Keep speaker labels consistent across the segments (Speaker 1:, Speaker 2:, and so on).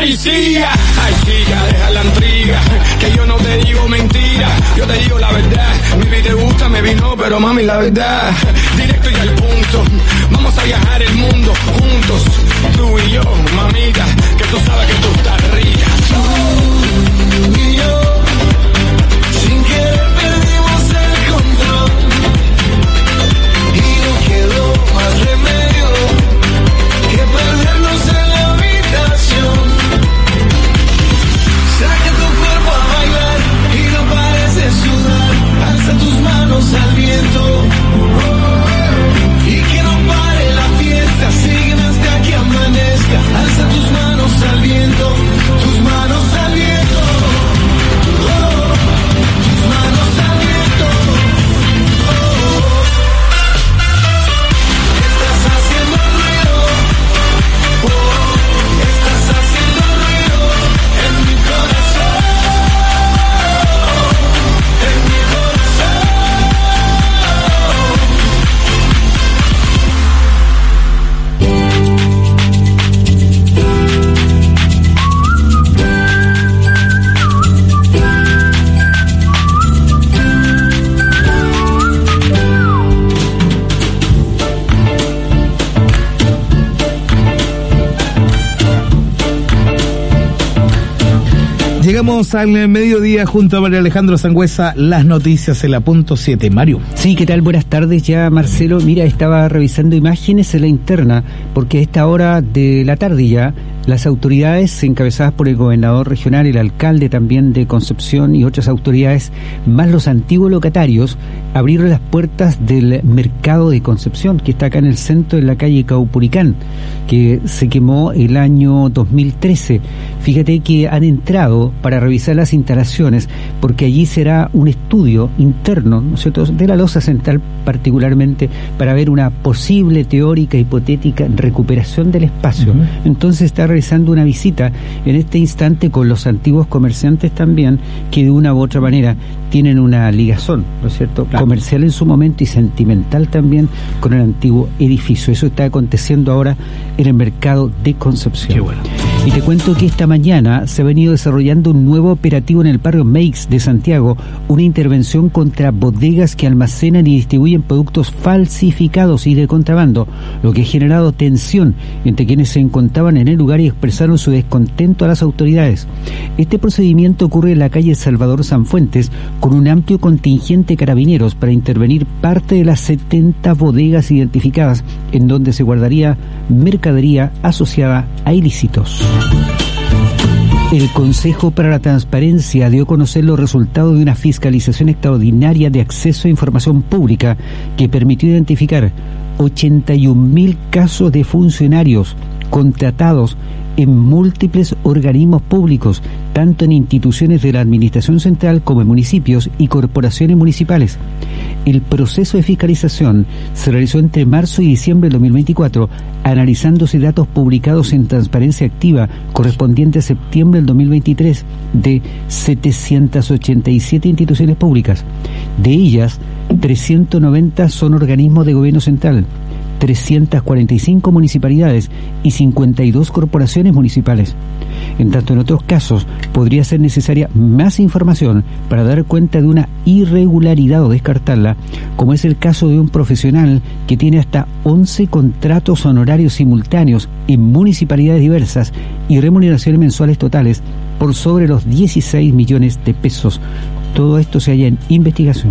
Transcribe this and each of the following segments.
Speaker 1: policía. Ay chica, deja la intriga, que yo no te digo mentira, yo te digo la verdad. Mi vida te gusta, me vino, pero mami la verdad. Directo y al punto, vamos a viajar el mundo juntos, tú y yo, mamita, que tú sabes que tú estás rica. Tú y yo, sin querer perdimos el control, y no quedó más remedio que perdernos en la habitación. Saca tu cuerpo a bailar y no pares de sudar. Alza tus manos al viento, y que no pare la fiesta. Sígueme hasta que amanezca. Alza tus manos al viento, tus manos al viento, tus manos al viento. Estás haciendo ruido, estás haciendo ruido en mi corazón, en mi corazón.
Speaker 2: Llegamos al mediodía junto a María Alejandro Sangüesa, las noticias en la punto 7. Mario.
Speaker 3: Sí, ¿qué tal? Buenas tardes ya, Marcelo. Mira, estaba revisando imágenes en la interna, porque a esta hora de la tarde ya, las autoridades encabezadas por el gobernador regional, el alcalde también de Concepción y otras autoridades, más los antiguos locatarios, abrieron las puertas del mercado de Concepción, que está acá en el centro, en la calle Caupolicán, que se quemó el año 2013. Fíjate que han entrado para revisar las instalaciones, porque allí será un estudio interno, ¿no es cierto?, de la losa central particularmente, para ver una posible teórica, hipotética recuperación del espacio. Entonces está realizando una visita en este instante con los antiguos comerciantes también, que de una u otra manera tienen una ligazón, ¿no es cierto?, claro, comercial en su momento y sentimental también con el antiguo edificio. Eso está aconteciendo ahora en el mercado de Concepción.
Speaker 2: Qué bueno.
Speaker 3: Y te cuento que esta mañana se ha venido desarrollando un nuevo operativo en el barrio Meix de Santiago, una intervención contra bodegas que almacenan y distribuyen productos falsificados y de contrabando, lo que ha generado tensión entre quienes se encontraban en el lugar y expresaron su descontento a las autoridades. Este procedimiento ocurre en la calle Salvador Sanfuentes, con un amplio contingente de carabineros para intervenir parte de las 70 bodegas identificadas en donde se guardaría mercadería asociada a ilícitos. El Consejo para la Transparencia dio a conocer los resultados de una fiscalización extraordinaria de acceso a información pública que permitió identificar 81.000 casos de funcionarios contratados en múltiples organismos públicos, tanto en instituciones de la Administración Central como en municipios y corporaciones municipales. El proceso de fiscalización se realizó entre marzo y diciembre del 2024, analizándose datos publicados en Transparencia Activa correspondiente a septiembre del 2023 de 787 instituciones públicas. De ellas, 390 son organismos de gobierno central, 345 municipalidades y 52 corporaciones municipales. En tanto, en otros casos, podría ser necesaria más información para dar cuenta de una irregularidad o descartarla, como es el caso de un profesional que tiene hasta 11 contratos honorarios simultáneos en municipalidades diversas y remuneraciones mensuales totales por sobre los 16 millones de pesos. Todo esto se halla en investigación.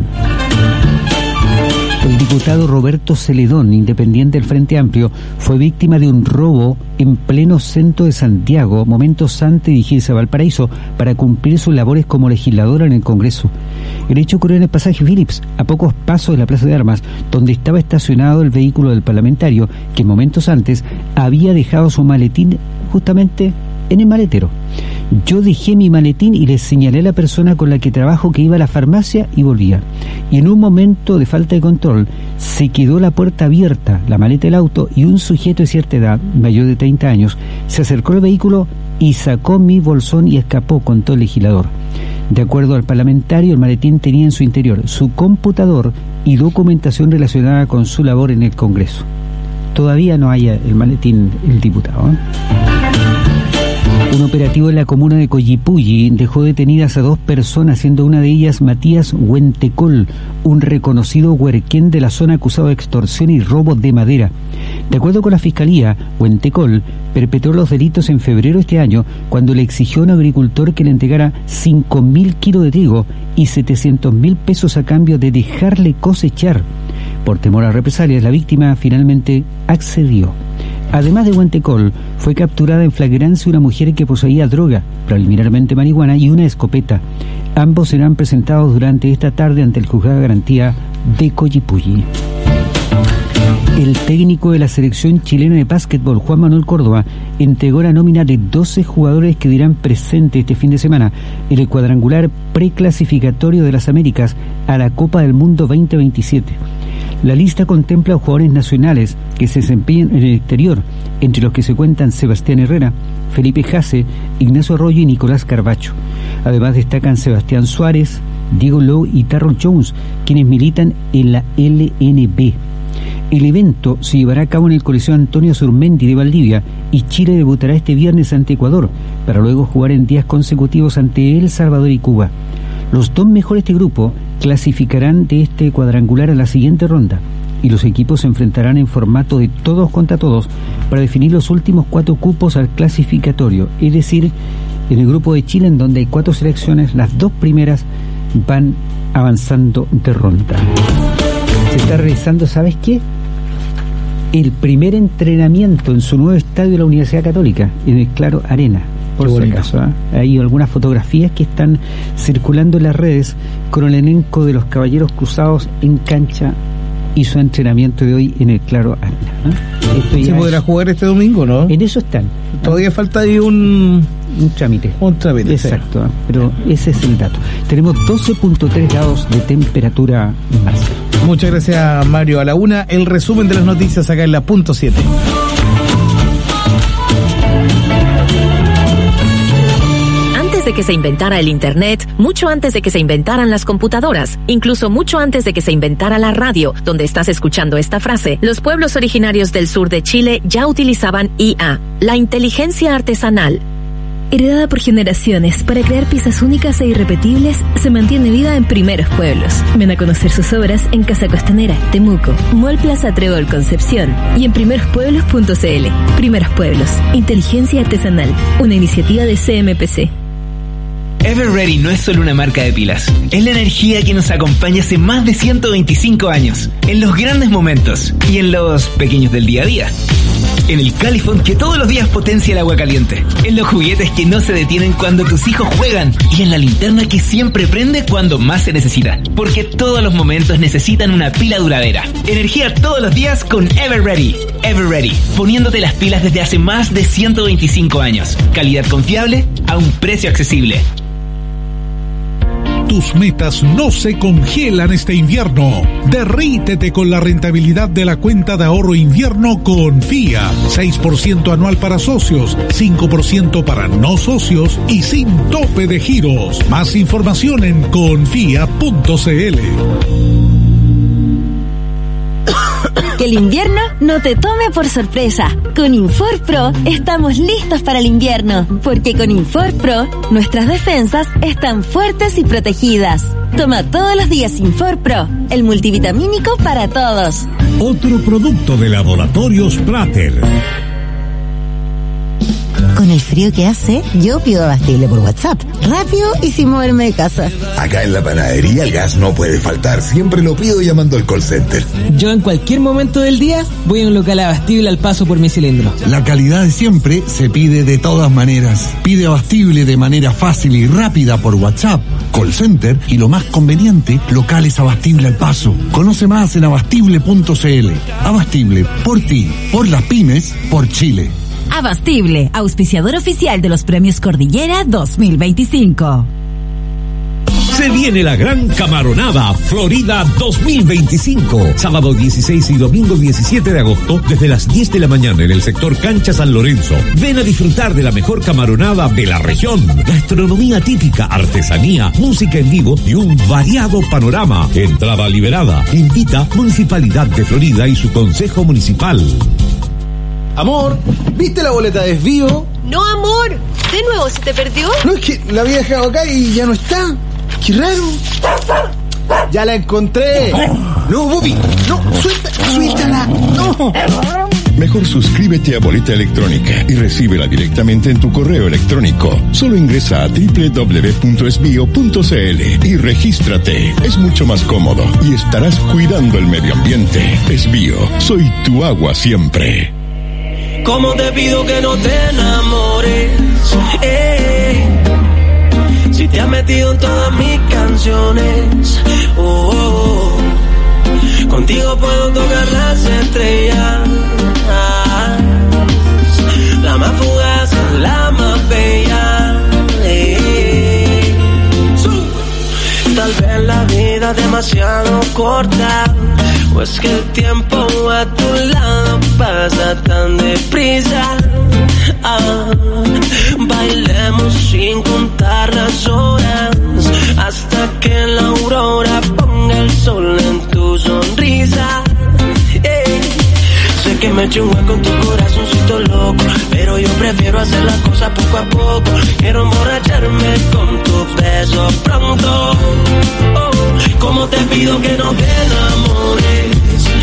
Speaker 3: El diputado Roberto Celedón, independiente del Frente Amplio, fue víctima de un robo en pleno centro de Santiago, momentos antes de dirigirse a Valparaíso para cumplir sus labores como legislador en el Congreso. El hecho ocurrió en el pasaje Phillips, a pocos pasos de la Plaza de Armas, donde estaba estacionado el vehículo del parlamentario, que momentos antes había dejado su maletín justamente en el maletero. Yo dejé mi maletín y le señalé a la persona con la que trabajo que iba a la farmacia y volvía. Y en un momento de falta de control, se quedó la puerta abierta, la maleta del auto, y un sujeto de cierta edad, mayor de 30 años, se acercó al vehículo y sacó mi bolsón y escapó, contó el legislador. De acuerdo al parlamentario, el maletín tenía en su interior su computador y documentación relacionada con su labor en el Congreso. Todavía no hay el maletín el diputado, ¿eh? Un operativo en la comuna de Collipulli dejó detenidas a 2 personas, siendo una de ellas Matías Huentecol, un reconocido huerquén de la zona acusado de extorsión y robo de madera. De acuerdo con la Fiscalía, Huentecol perpetró los delitos en febrero de este año cuando le exigió a un agricultor que le entregara 5.000 kilos de trigo y 700.000 pesos a cambio de dejarle cosechar. Por temor a represalias, la víctima finalmente accedió. Además de Huentecol, fue capturada en flagrancia una mujer que poseía droga, preliminarmente marihuana, y una escopeta. Ambos serán presentados durante esta tarde ante el juzgado de garantía de Collipulli. El técnico de la selección chilena de básquetbol, Juan Manuel Córdoba, entregó la nómina de 12 jugadores que dirán presente este fin de semana en el cuadrangular preclasificatorio de las Américas a la Copa del Mundo 2027. La lista contempla a jugadores nacionales que se desempeñan en el exterior, entre los que se cuentan Sebastián Herrera, Felipe Jase, Ignacio Arroyo y Nicolás Carbacho. Además destacan Sebastián Suárez, Diego Lowe y Terrell Jones, quienes militan en la LNB. El evento se llevará a cabo en el Coliseo Antonio Surmendi de Valdivia y Chile debutará este viernes ante Ecuador, para luego jugar en días consecutivos ante El Salvador y Cuba. Los 2 mejores de grupo clasificarán de este cuadrangular a la siguiente ronda y los equipos se enfrentarán en formato de todos contra todos para definir los últimos 4 cupos al clasificatorio, es decir, en el grupo de Chile, en donde hay 4 selecciones, las 2 primeras van avanzando de ronda. Se está realizando, ¿sabes qué? El primer entrenamiento en su nuevo estadio de la Universidad Católica, en el Claro Arena, por si acaso. Hay algunas fotografías que están circulando en las redes con el elenco de los Caballeros Cruzados en cancha y su entrenamiento de hoy en el Claro Arena.
Speaker 2: Se podrá jugar este domingo, ¿no?
Speaker 3: En eso están.
Speaker 2: Todavía falta ahí un
Speaker 3: trámite.
Speaker 2: Un trámite.
Speaker 3: Exacto, sí. Pero ese es el dato. Tenemos 12.3 grados de temperatura máxima.
Speaker 2: Muchas gracias, Mario. A la 1, el resumen de las noticias acá en la punto 7.
Speaker 4: Antes de que se inventara el Internet, mucho antes de que se inventaran las computadoras, incluso mucho antes de que se inventara la radio, donde estás escuchando esta frase, los pueblos originarios del sur de Chile ya utilizaban IA, la inteligencia artesanal.
Speaker 5: Heredada por generaciones para crear piezas únicas e irrepetibles, se mantiene viva en Primeros Pueblos. Ven a conocer sus obras en Casa Costanera, Temuco, Mall Plaza Trébol Concepción y en primerospueblos.cl. Primeros Pueblos, inteligencia artesanal, una iniciativa de CMPC.
Speaker 6: Everready no es solo una marca de pilas, es la energía que nos acompaña hace más de 125 años, en los grandes momentos y en los pequeños del día a día. En el Califón que todos los días potencia el agua caliente, en los juguetes que no se detienen cuando tus hijos juegan y en la linterna que siempre prende cuando más se necesita, porque todos los momentos necesitan una pila duradera. Energía todos los días con Everready. Everready, poniéndote las pilas desde hace más de 125 años. Calidad confiable a un precio accesible.
Speaker 7: Tus metas no se congelan este invierno. Derrítete con la rentabilidad de la cuenta de ahorro invierno Confía. 6% anual para socios, 5% para no socios y sin tope de giros. Más información en confía.cl.
Speaker 8: Que el invierno no te tome por sorpresa. Con Infor Pro estamos listos para el invierno, porque con Infor Pro nuestras defensas están fuertes y protegidas. Toma todos los días Infor Pro, el multivitamínico para todos.
Speaker 7: Otro producto de Laboratorios Prater.
Speaker 9: Con el frío que hace, yo pido Abastible por WhatsApp, rápido y sin moverme de casa.
Speaker 10: Acá en la panadería el gas no puede faltar, siempre lo pido llamando al call center.
Speaker 11: Yo en cualquier momento del día voy a un local Abastible al paso por mi cilindro.
Speaker 12: La calidad de siempre se pide de todas maneras. Pide Abastible de manera fácil y rápida por WhatsApp, call center y lo más conveniente, locales Abastible al paso. Conoce más en abastible.cl. Abastible, por ti, por las pymes, por Chile.
Speaker 13: Abastible, auspiciador oficial de los Premios Cordillera 2025.
Speaker 14: Se viene la Gran Camaronada Florida 2025. Sábado 16 y domingo 17 de agosto, desde las 10 de la mañana en el sector Cancha San Lorenzo. Ven a disfrutar de la mejor camaronada de la región. Gastronomía típica, artesanía, música en vivo y un variado panorama. Entrada liberada. Invita Municipalidad de Florida y su Consejo Municipal.
Speaker 15: Amor, ¿viste la boleta de desvío?
Speaker 16: No, amor. ¿De nuevo se te perdió?
Speaker 15: No, es que la había dejado acá y ya no está. Qué raro. Ya la encontré. No, Bobby, no, suéltala. No.
Speaker 17: Mejor suscríbete a Boleta Electrónica y recíbela directamente en tu correo electrónico. Solo ingresa a www.esbio.cl y regístrate. Es mucho más cómodo y estarás cuidando el medio ambiente. Esbio, soy tu agua siempre.
Speaker 18: ¿Cómo te pido que no te enamores? Si te has metido en todas mis canciones. Contigo puedo tocar las estrellas. La más fugaz, la más bella. Tal vez la vida es demasiado corta, o es que el tiempo a tu lado pasa tan deprisa. Bailemos sin contar las horas, hasta que la aurora ponga el sol en tu sonrisa. Sé que me eché un hueco en tu corazoncito loco, pero yo prefiero hacer las cosas poco a poco. Quiero emborracharme con tus besos pronto. ¿Cómo te pido que no te enamores?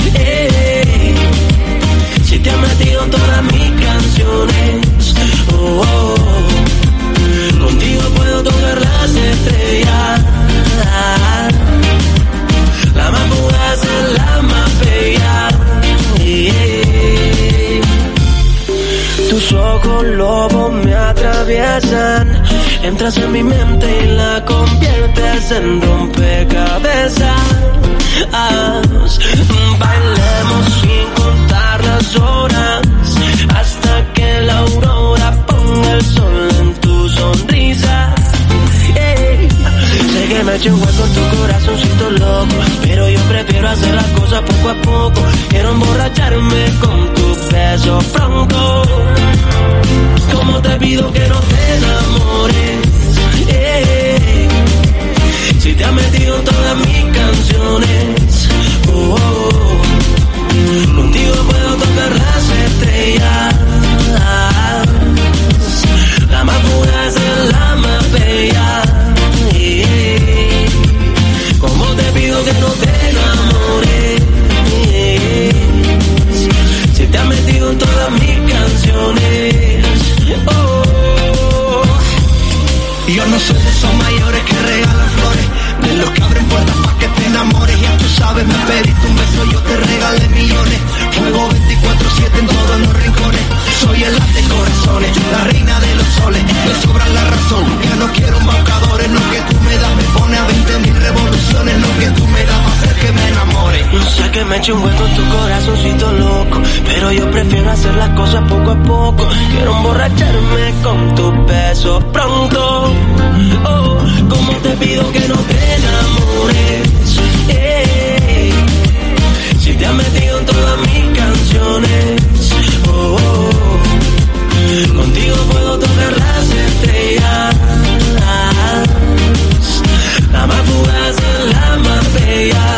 Speaker 18: Si te has metido en todas mis canciones. Contigo puedo tocar las estrellas. La más fugaz es la más bella. Tus ojos lobos me atraviesan, entras en mi mente y la conviertes en rompecabezas. Bailemos sin contar las horas, hasta que la aurora ponga el sol en tu sonrisa. Sé que me eché un hueco en tu corazoncito loco, pero yo prefiero hacer las cosas poco a poco. Quiero emborracharme con tus besos pronto. ¿Cómo te pido que no te enamores? Si te has metido en todas mis canciones. Contigo puedo tocar las estrellas. La más fugaz es la más bella. ¿Cómo te pido que no te enamores? Si te has metido en todas mis canciones. Yo no soy de esos mayores que regalan flores, de los que abren puertas pa' que te enamores. Ya tú sabes, me pediste un beso, yo te regalé millones. Fuego 24/7 en todos los rincones. Soy el as de corazones, la reina de los soles. Me sobra la razón, ya no quiero embaucadores. Lo que tú me das me pone a 20.000 revoluciones. Lo que tú me das va a hacer que me enamore. No sé que me eche un hueco en tu corazoncito loco, pero yo prefiero hacer las cosas poco a poco. Quiero emborracharme con tus besos pronto. ¿Cómo te pido que no te enamores? Si te has metido en todas mis canciones. Contigo puedo tocar las estrellas. La más fugaz es la más bella.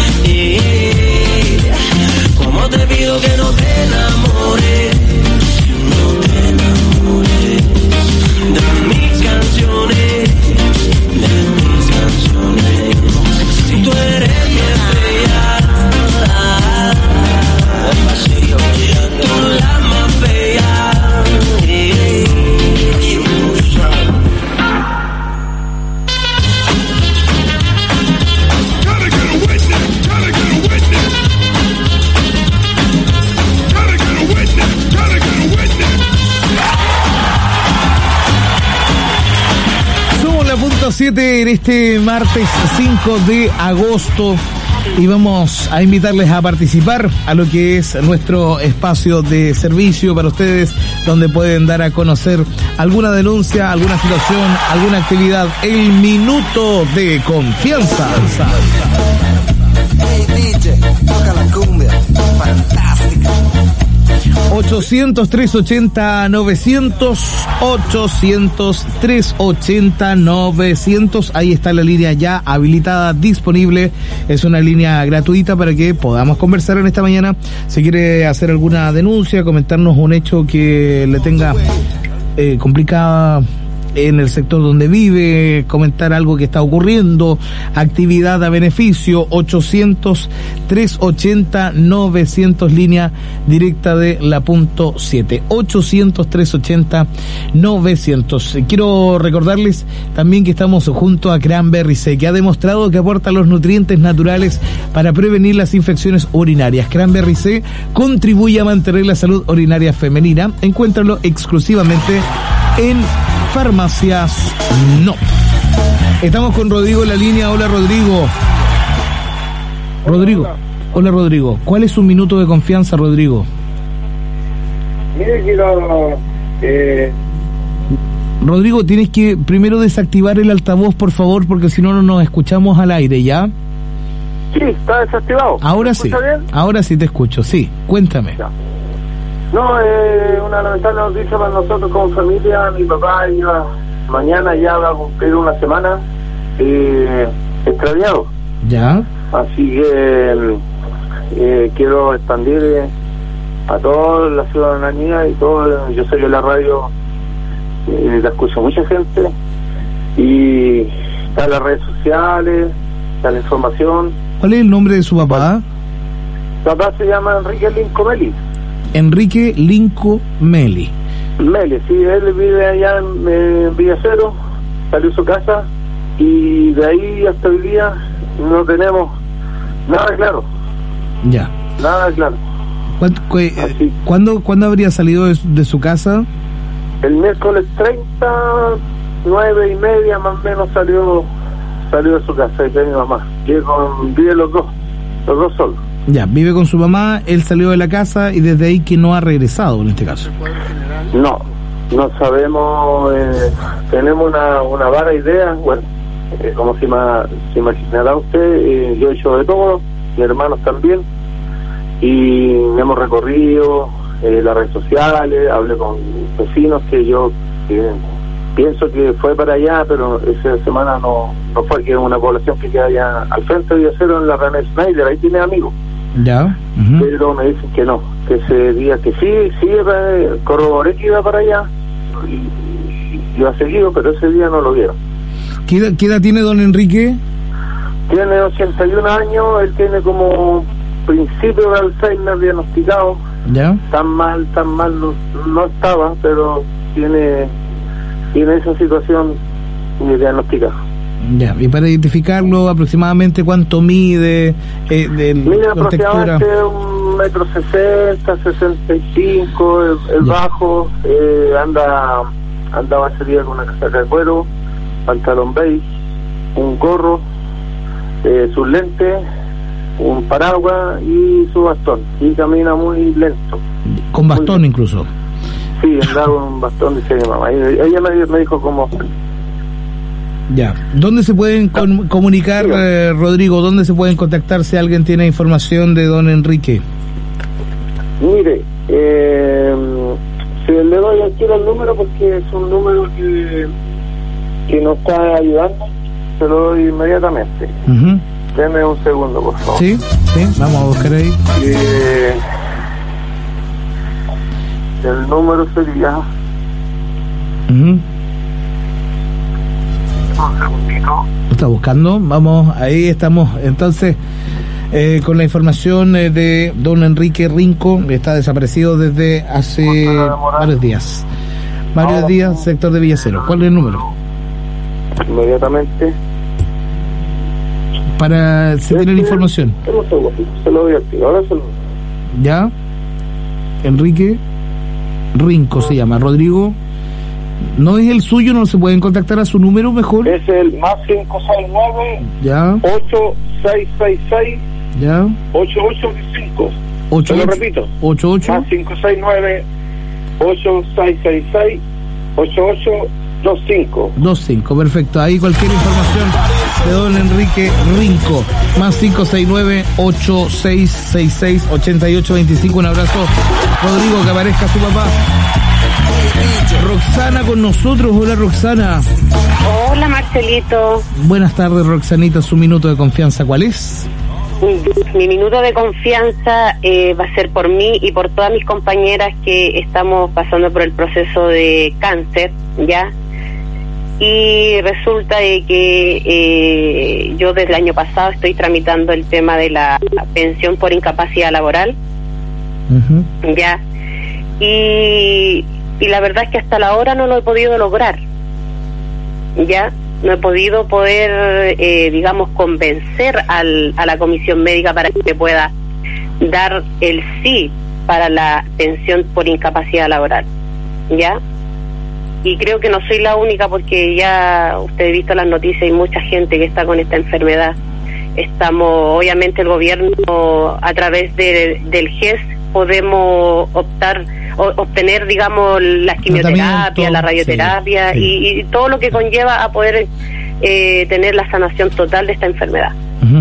Speaker 18: ¿Cómo te pido que no te enamores? No te enamores de mis canciones, de mis canciones. Tú eres mi estrella, tú la más bella.
Speaker 2: Somos la punto 7 en este martes 5 de agosto y vamos a invitarles a participar a lo que es nuestro espacio de servicio para ustedes, donde pueden dar a conocer alguna denuncia, alguna situación, alguna actividad. El minuto de confianza.
Speaker 19: Hey DJ, toca la cumbia, fantástica.
Speaker 2: 8 800-380-900, 800-380-900. Ahí está la línea ya habilitada, disponible. Es una línea gratuita para que podamos conversar en esta mañana. Si quiere hacer alguna denuncia, comentarnos un hecho que le tenga complicada en el sector donde vive, comentar algo que está ocurriendo, actividad a beneficio, 800-380-900, línea directa de la punto 7, 800-380-900. Quiero recordarles también que estamos junto a Cranberry C, que ha demostrado que aporta los nutrientes naturales para prevenir las infecciones urinarias. Cranberry C contribuye a mantener la salud urinaria femenina. Encuéntralo exclusivamente en Farmacias No. Estamos con Rodrigo en la línea. Hola, Rodrigo. Hola, Rodrigo. ¿Cuál es su minuto de confianza, Rodrigo?
Speaker 19: Mire, quiero...
Speaker 2: Rodrigo, tienes que primero desactivar el altavoz, por favor, porque si no, no nos escuchamos al aire, ¿ya?
Speaker 19: Sí, está desactivado.
Speaker 2: Ahora sí.
Speaker 19: Bien?
Speaker 2: Ahora sí te escucho, sí. Cuéntame.
Speaker 19: Ya. No, una lamentable noticia para nosotros como familia. Mi papá mañana ya va a cumplir una semana extraviado.
Speaker 2: Ya.
Speaker 19: Así que quiero expandir a toda la ciudadanía y todo. Yo sé que la radio la escucha mucha gente y están las redes sociales, está la información.
Speaker 2: ¿Cuál es el nombre de su papá?
Speaker 19: Su papá se llama Enrique Linco Meli.
Speaker 2: Enrique Linco Meli.
Speaker 19: Meli, sí, él vive allá en Villacero, salió de su casa y de ahí hasta hoy día no tenemos nada claro.
Speaker 2: Ya.
Speaker 19: Nada claro.
Speaker 2: ¿Cuándo habría salido de su casa?
Speaker 19: El miércoles 30, 9:30 más o menos salió de su casa y de mi mamá. Vive los dos solos.
Speaker 2: Ya, vive con su mamá, él salió de la casa y desde ahí que no ha regresado en este caso.
Speaker 19: No sabemos, tenemos una vaga idea, bueno, como se imaginará usted, yo he hecho de todo, mis hermanos también, y hemos recorrido las redes sociales, hablé con vecinos que yo pienso que fue para allá, pero esa semana no fue, que es una población que queda allá al frente de Villacero en la René Schneider, ahí tiene amigos.
Speaker 2: Ya.
Speaker 19: Pero me dicen que no, que ese día que sí, corroboré que iba para allá y iba seguido, pero ese día no lo vieron.
Speaker 2: ¿Qué edad tiene don Enrique?
Speaker 19: Tiene 81 años, él tiene como principio de Alzheimer diagnosticado.
Speaker 2: Ya.
Speaker 19: Tan mal no estaba, pero tiene esa situación diagnosticada.
Speaker 2: Ya, y para identificarlo aproximadamente cuánto mide,
Speaker 19: mira, aproximadamente 1,60 m, 65, el bajo, andaba ese día con una casaca de cuero, pantalón beige, un gorro, sus lentes, un paraguas y su bastón, y camina muy lento.
Speaker 2: ¿Con bastón incluso?
Speaker 19: Sí, andaba con un bastón, dice mi mamá. Ella me dijo cómo...
Speaker 2: Ya. ¿Dónde se pueden comunicar, Rodrigo? ¿Dónde se pueden contactar si alguien tiene información de don Enrique?
Speaker 19: Mire, si le doy aquí el número, porque es un número que nos está ayudando, se lo doy inmediatamente. Deme un segundo, por favor.
Speaker 2: Sí, vamos a buscar ahí.
Speaker 19: El número sería... Un segundito.
Speaker 2: Está buscando, vamos, ahí estamos. Entonces, con la información de don Enrique Rinco, está desaparecido desde hace varios días. Sector de Villacero. ¿Cuál es el número?
Speaker 19: Inmediatamente.
Speaker 2: Para tener información.
Speaker 19: Se lo doy aquí, ahora se lo doy.
Speaker 2: ¿Ya? Enrique Rinco se llama. Rodrigo, ¿no es el suyo? ¿No se pueden contactar a su número mejor?
Speaker 19: Es el más 569
Speaker 2: ya
Speaker 19: 8666
Speaker 2: ya
Speaker 19: 8825.
Speaker 2: Te
Speaker 19: lo repito.
Speaker 2: 88
Speaker 19: más 569 8666 8825.
Speaker 2: 25, perfecto. Ahí cualquier información de don Enrique Rinco. Más 569-8666-8825. Un abrazo, Rodrigo, que aparezca su papá. Roxana con nosotros. Hola, Roxana.
Speaker 20: Hola, Marcelito.
Speaker 2: Buenas tardes, Roxanita. Su minuto de confianza, ¿cuál es?
Speaker 20: Mi minuto de confianza va a ser por mí y por todas mis compañeras que estamos pasando por el proceso de cáncer, ¿ya? Y resulta de que yo desde el año pasado estoy tramitando el tema de la pensión por incapacidad laboral, ¿ya? Y la verdad es que hasta la hora no lo he podido lograr, ¿ya? No he podido poder, digamos, convencer a la comisión médica para que me pueda dar el sí para la pensión por incapacidad laboral, ¿ya? Y creo que no soy la única, porque ya usted ha visto las noticias, hay mucha gente que está con esta enfermedad. Estamos, obviamente el gobierno, a través del GES, podemos obtener, digamos, las quimioterapias, la radioterapia, sí. Y todo lo que conlleva a poder tener la sanación total de esta enfermedad.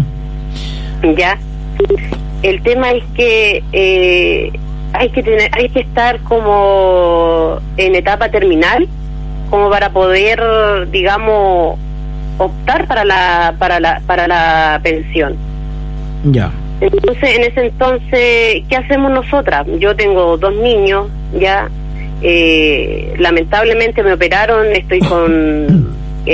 Speaker 20: Ya, el tema es que hay que estar como en etapa terminal, como para poder, digamos, optar para la pensión.
Speaker 2: Ya.
Speaker 20: Entonces, en ese entonces, ¿qué hacemos nosotras? Yo tengo 2 niños, ya, lamentablemente me operaron, estoy con,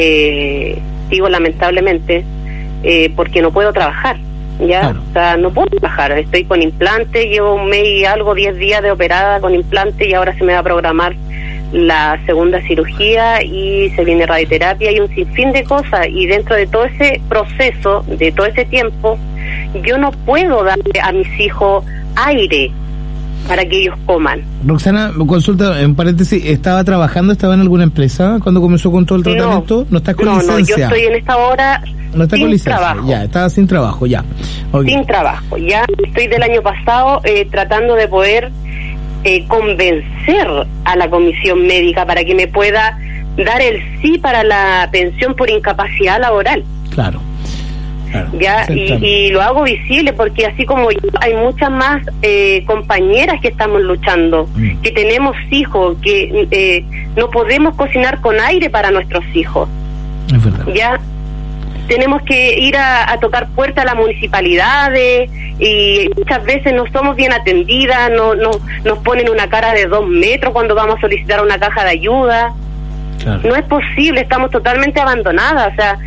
Speaker 20: digo lamentablemente, porque no puedo trabajar, ya, claro. O sea, no puedo trabajar, estoy con implante, llevo 1 mes y algo, 10 días de operada con implante, y ahora se me va a programar la segunda cirugía y se viene radioterapia y un sinfín de cosas, y dentro de todo ese proceso, de todo ese tiempo, yo no puedo darle a mis hijos aire para que ellos coman. Roxana,
Speaker 2: consulta, en paréntesis, ¿estaba trabajando, estaba en alguna empresa cuando comenzó con todo el tratamiento? ¿No estás con licencia?
Speaker 20: No, yo estoy en esta hora
Speaker 2: no está sin con licencia.
Speaker 20: Trabajo.
Speaker 2: Ya, estaba sin trabajo, ya. Okay.
Speaker 20: Sin trabajo, ya. Estoy del año pasado tratando de poder convencer a la comisión médica para que me pueda dar el sí para la pensión por incapacidad laboral.
Speaker 2: Claro.
Speaker 20: Ya, y lo hago visible, porque así como yo, hay muchas más compañeras que estamos luchando, que tenemos hijos, que no podemos cocinar con aire para nuestros hijos.
Speaker 2: Es verdad.
Speaker 20: Ya, tenemos que ir a tocar puertas a las municipalidades, y muchas veces no somos bien atendidas, nos ponen una cara de 2 metros cuando vamos a solicitar una caja de ayuda. Claro. No es posible, estamos totalmente abandonadas, o sea,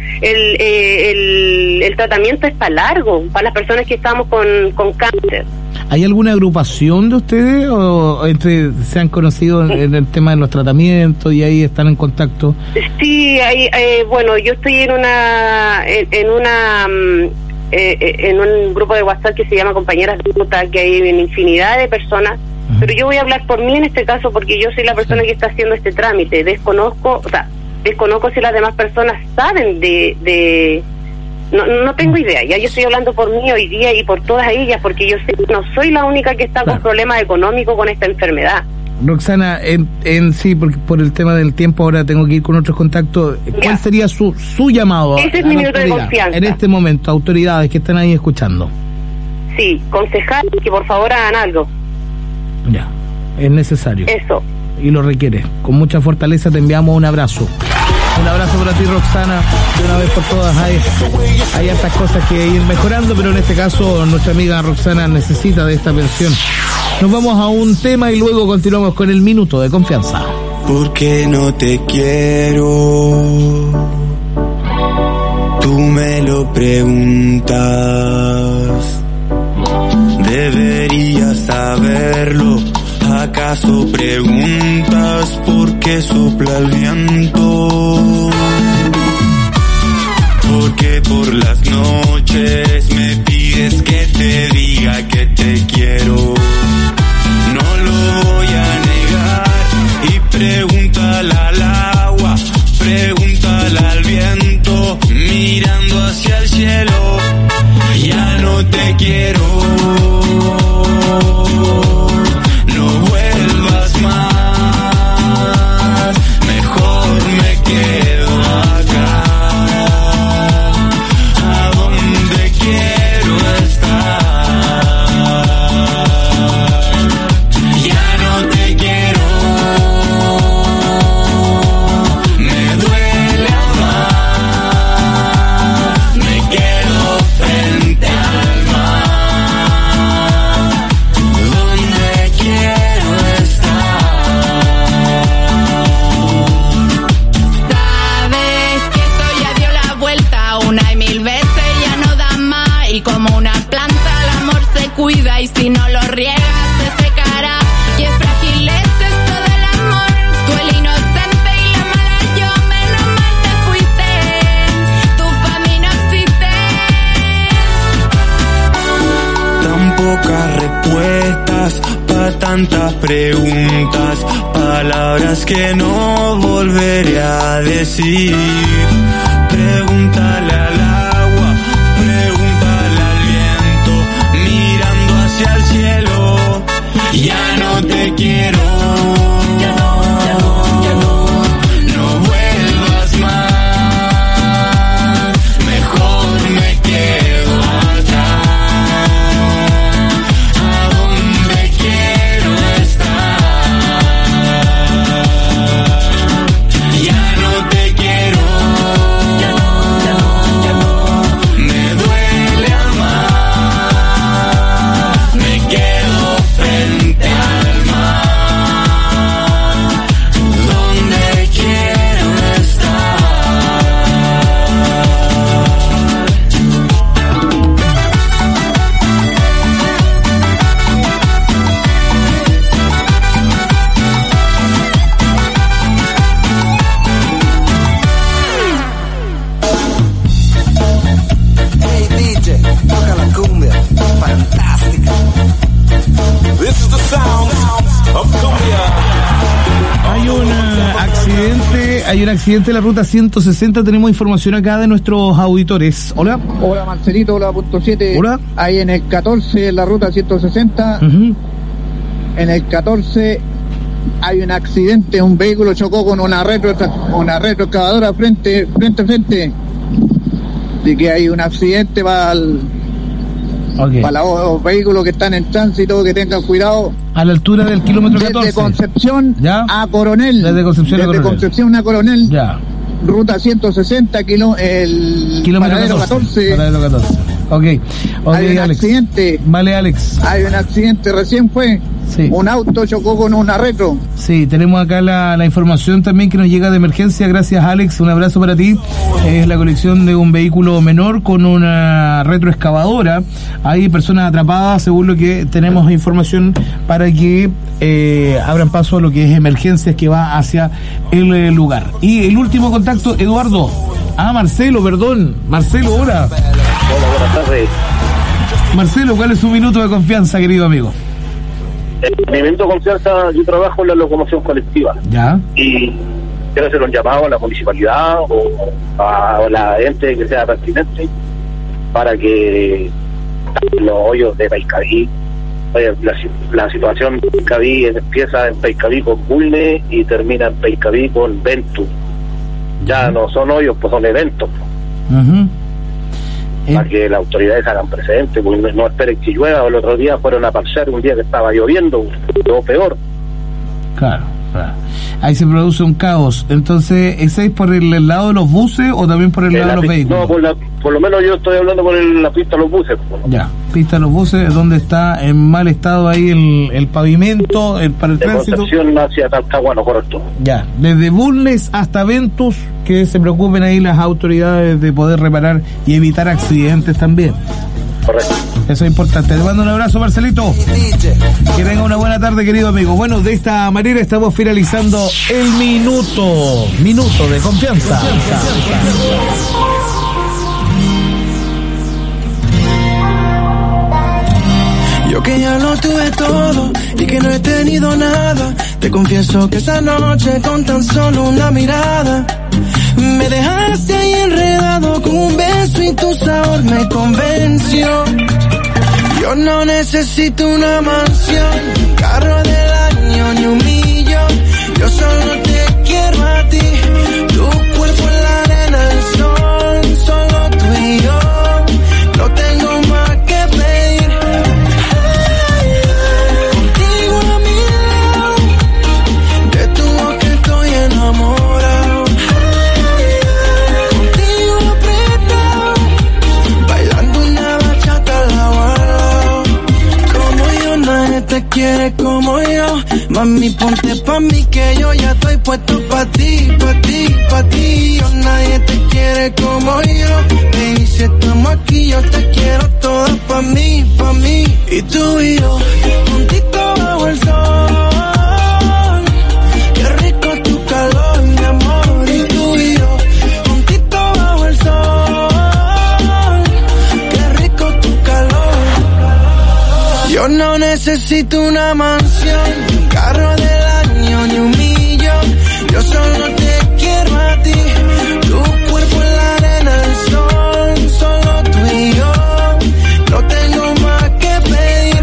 Speaker 20: el tratamiento es para largo, para las personas que estamos con cáncer.
Speaker 2: ¿Hay alguna agrupación de ustedes o se han conocido en el tema de los tratamientos y ahí están en contacto?
Speaker 20: Sí, bueno, yo estoy en un grupo de WhatsApp que se llama Compañeras de Ruta, que hay una infinidad de personas. Pero yo voy a hablar por mí en este caso, porque yo soy la persona que está haciendo este trámite. Desconozco si las demás personas saben no tengo idea. Ya yo estoy hablando por mí hoy día y por todas ellas, porque yo sé que no soy la única que está con problemas económicos con esta enfermedad.
Speaker 2: Roxana, sí, porque por el tema del tiempo ahora tengo que ir con otros contactos. ¿Cuál sería su llamado?
Speaker 20: Ese es mi minuto de confianza.
Speaker 2: En este momento, autoridades que están ahí escuchando.
Speaker 20: Sí, concejales que por favor hagan algo.
Speaker 2: Ya, es necesario.
Speaker 20: Eso.
Speaker 2: Y lo requiere. Con mucha fortaleza te enviamos un abrazo. Un abrazo para ti, Roxana. De una vez por todas hay estas cosas que ir mejorando, pero en este caso nuestra amiga Roxana necesita de esta pensión. Nos vamos a un tema y luego continuamos con el minuto de confianza.
Speaker 21: Porque no te quiero, tú me lo preguntas. Deberías saberlo, ¿acaso preguntas por qué sopla el viento? Porque por las noches me pides que te diga que te quiero. No lo voy a negar y pregúntale al agua, pregúntale al viento, mirando hacia el cielo. Ya no te quiero. No vuelvas más, mejor me quedo acá. tantas preguntas, palabras que no volveré a decir. Pregúntale al agua, pregúntale al viento, mirando hacia el cielo. Ya no te quiero.
Speaker 2: Hay un accidente en la ruta 160, tenemos información acá de nuestros auditores. Hola.
Speaker 1: Hola Marcelito, hola punto 7.
Speaker 2: Hola.
Speaker 1: Ahí en el 14, en la ruta 160, en el 14 hay un accidente, un vehículo chocó con una retroexcavadora frente. De que hay un accidente para los vehículos que están en tránsito, que tengan cuidado.
Speaker 2: A la altura del kilómetro 14.
Speaker 1: Desde Concepción a Coronel.
Speaker 2: Desde Concepción a Coronel.
Speaker 1: Ya. Ruta 160, kilómetro paradero 14.
Speaker 2: Paradero 14. Ok,
Speaker 1: hay un
Speaker 2: Alex.
Speaker 1: Accidente.
Speaker 2: Vale, Alex.
Speaker 1: Hay un accidente, recién fue. Sí. Un auto chocó con una retro.
Speaker 2: Sí, tenemos acá la información también que nos llega de emergencia. Gracias, Alex. Un abrazo para ti. Es la colección de un vehículo menor con una retroexcavadora. Hay personas atrapadas, según lo que tenemos información, para que abran paso a lo que es emergencias que va hacia el lugar. Y el último contacto, Eduardo. Marcelo, perdón. Marcelo, hola.
Speaker 22: Hola, buenas tardes.
Speaker 2: Marcelo, ¿cuál es su minuto de confianza, querido amigo?
Speaker 22: Mi minuto de confianza, yo trabajo en la locomoción colectiva.
Speaker 2: Ya.
Speaker 22: Y quiero hacer un llamado a la municipalidad o a la ente que sea pertinente para que los hoyos de Paiscaví, la situación de Paiscaví empieza en Paiscaví con Bulne y termina en Paiscaví con Ventus. Ya no son hoyos, pues son eventos. Para que las autoridades hagan presente, porque no esperen que llueva. El otro día fueron a parchar un día que estaba lloviendo, todo peor.
Speaker 2: Claro. Ahí se produce un caos. Entonces, ¿ese es por el lado de los buses o también por el lado de los vehículos?
Speaker 22: No, por lo menos yo estoy hablando por la pista de los buses.
Speaker 2: Ya, pista de los buses, donde está en mal estado ahí el pavimento, para el tránsito.
Speaker 22: De Concepción hacia Talcahuano, correcto.
Speaker 2: Ya, desde Bulnes hasta Ventus, que se preocupen ahí las autoridades de poder reparar y evitar accidentes también.
Speaker 22: Correcto.
Speaker 2: Eso es importante. Te mando un abrazo, Marcelito. Que tenga una buena tarde, querido amigo. Bueno, de esta manera estamos finalizando el minuto de confianza.
Speaker 18: Yo que ya lo tuve todo y que no he tenido nada, te confieso que esa noche con tan solo una mirada me dejaste ahí enredado con un beso y tu sabor me convenció. Yo no necesito una mansión, un carro del año ni un millón. Yo solo te quiero a ti, tu cuerpo en la arena del sol, solo tú y yo. No tengo más que pedir. Contigo a mi lado, de tu boca estoy enamorado. Contigo apretado, bailando una bachata al lado a lado. Como yo nadie te quiere como yo. Mami, ponte pa' mí que yo ya estoy puesto pa' ti, pa' ti, pa' ti. Yo nadie te quiere como yo. Baby, si estamos aquí yo te quiero toda pa' mí, pa' mí. Y tú y yo, juntito bajo el sol. Qué rico tu calor, mi amor. Y tú y yo, juntito bajo el sol. Qué rico tu calor. Yo no necesito necesito una mansión, un carro del año ni un millón. Yo solo te quiero a ti, tu cuerpo en la arena, el sol, solo tú y yo. No tengo más que pedir.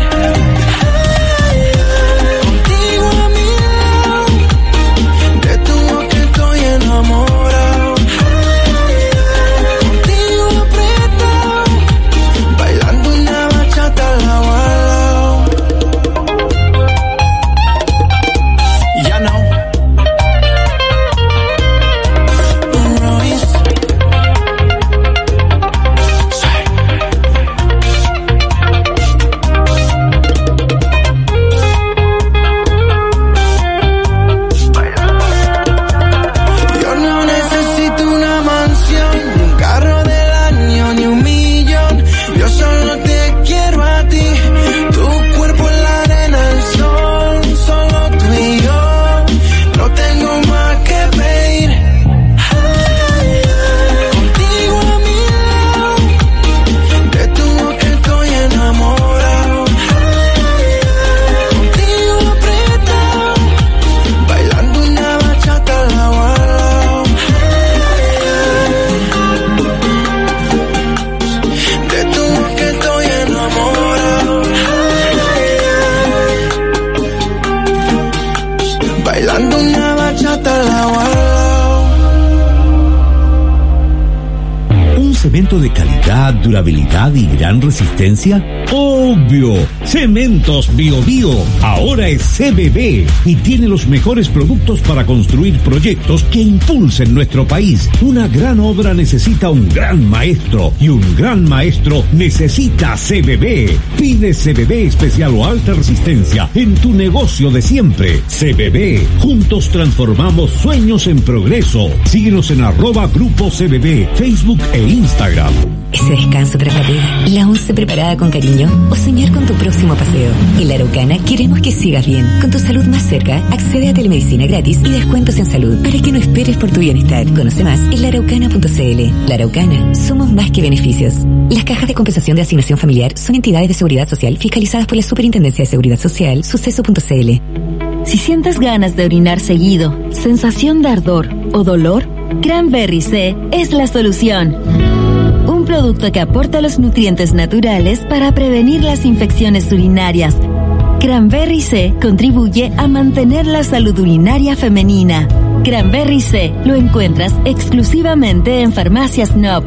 Speaker 18: Contigo a mi lado, de tu boca estoy enamorado. Contigo apretado, bailando una bachata al lado a lado. Ya no.
Speaker 14: ¿Cemento de calidad, durabilidad y gran resistencia? ¡Obvio! Cementos Bio Bio ahora es CBB y tiene los mejores productos para construir proyectos que impulsen nuestro país. Una gran obra necesita un gran maestro y un gran maestro necesita CBB. Pide CBB especial o alta resistencia en tu negocio de siempre. CBB. Juntos transformamos sueños en progreso. Síguenos en @Grupo CBB, Facebook e Instagram.
Speaker 3: Ese descanso tras la pega, la once preparada con cariño o soñar con tu próximo paseo. En La Araucana queremos que sigas bien. Con tu salud más cerca, accede a telemedicina gratis y descuentos en salud para que no esperes por tu bienestar. Conoce más en laaraucana.cl. La Araucana, somos más que beneficios. Las cajas de compensación de asignación familiar son entidades de seguridad social fiscalizadas por la Superintendencia de Seguridad Social, suceso.cl.
Speaker 8: Si sientes ganas de orinar seguido, sensación de ardor o dolor, Cranberry C es la solución. Un producto que aporta los nutrientes naturales para prevenir las infecciones urinarias. Cranberry C contribuye a mantener la salud urinaria femenina. Cranberry C lo encuentras exclusivamente en Farmacias Nob.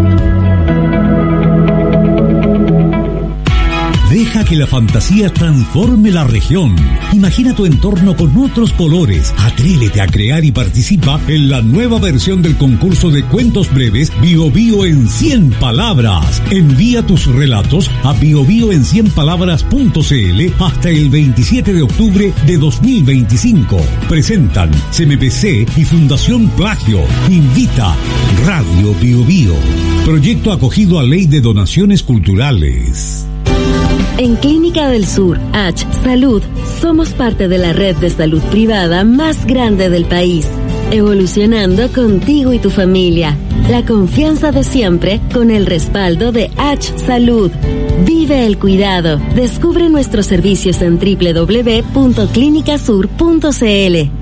Speaker 14: Deja que la fantasía transforme la región. Imagina tu entorno con otros colores. Atrévete a crear y participa en la nueva versión del concurso de cuentos breves Bio Bio en 100 palabras. Envía tus relatos a biobioen100palabras.cl hasta el 27 de octubre de 2025. Presentan CMPC y Fundación Plagio. Invita Radio Bio Bio. Proyecto acogido a Ley de Donaciones Culturales.
Speaker 8: En Clínica del Sur, H Salud, somos parte de la red de salud privada más grande del país, evolucionando contigo y tu familia. La confianza de siempre con el respaldo de H Salud. Vive el cuidado. Descubre nuestros servicios en www.clinicasur.cl.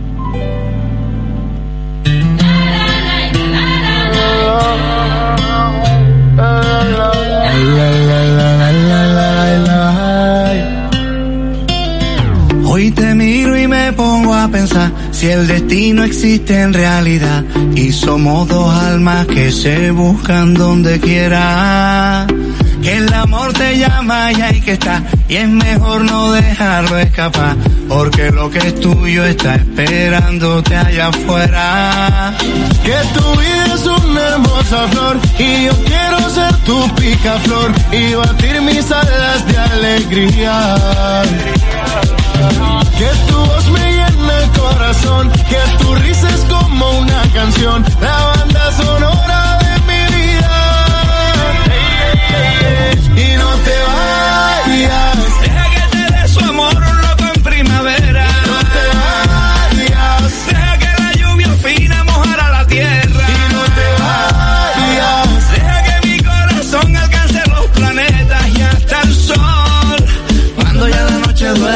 Speaker 18: Hoy te miro y me pongo a pensar si el destino existe en realidad y somos dos almas que se buscan donde quiera. Que el amor te llama y hay que estar y es mejor no dejarlo escapar porque lo que es tuyo está esperándote allá afuera. Que tu vida es una hermosa flor y yo quiero ser tu picaflor y batir mis alas de alegría. Que tu voz me llena el corazón, que tu risa es como una canción, la banda sonora de mi vida. Y no te vayas, deja que te dé su amor un loco en primavera. No te vayas, deja que la lluvia fina mojara la tierra. Y no te vayas, deja que mi corazón alcance los planetas y hasta el sol. Cuando ya la noche duerme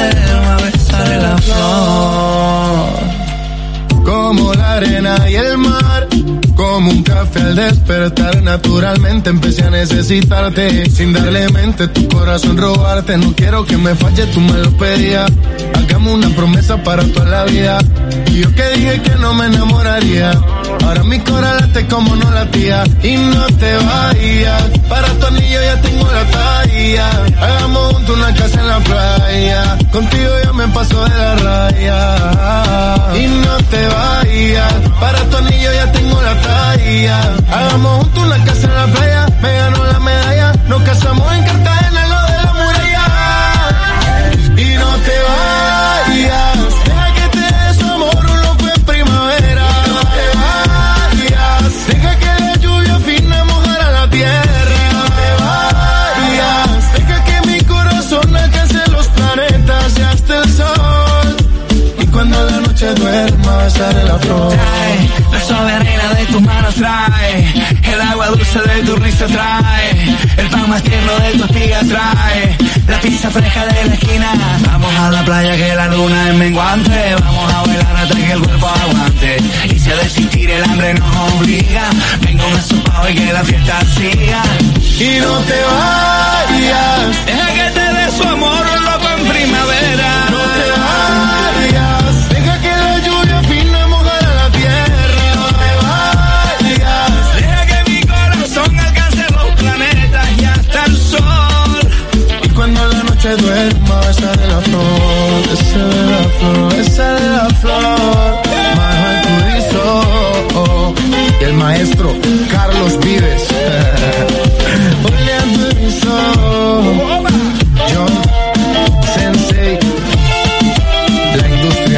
Speaker 4: llegaste al despertar, naturalmente empecé a necesitarte. Sin darle mente, tu corazón robarte. No quiero que me falle, tú me lo pedías. Hagamos una promesa para toda la vida. Y yo que dije que no me enamoraría, ahora mi corazón late como no latía. Y no te vayas, para tu anillo ya tengo la talla. Hagamos juntos una casa en la playa, contigo ya me paso de la raya. Y no te vayas, para tu anillo ya tengo la talla. Hagamos juntos una casa en la playa, me ganó la medalla. Nos casamos en Cartagena, lo de la muralla. Y no te vayas, deja que te dé su amor un loco en primavera. No te vayas, deja que la lluvia fina mojara la tierra. No te vayas, deja que mi corazón alcance los planetas y hasta el sol. Y cuando la noche duerma besaré la flor.
Speaker 18: La suave arena de tus manos trae, el agua dulce de tu risa trae, el pan más tierno de tu espiga trae, la pizza fresca de la esquina. Vamos a la playa que la luna es menguante, vamos a bailar hasta que el cuerpo aguante. Y si a desistir el hambre nos obliga, venga un asopado y que la fiesta siga.
Speaker 4: Y no te vayas,
Speaker 18: deja que te dé su amor un loco en primavera.
Speaker 4: No te vayas, deja que la lluvia fina mojara la tierra. No te vayas,
Speaker 18: deja que mi corazón alcance los planetas y hasta el sol.
Speaker 4: Y cuando la noche duerma besaré la flor, besaré la flor, besaré la flor. Manuel Turizo y el maestro Carlos Vives. Oleando en mis ojos, John Sensei, la industria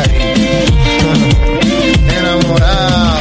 Speaker 4: enamorada.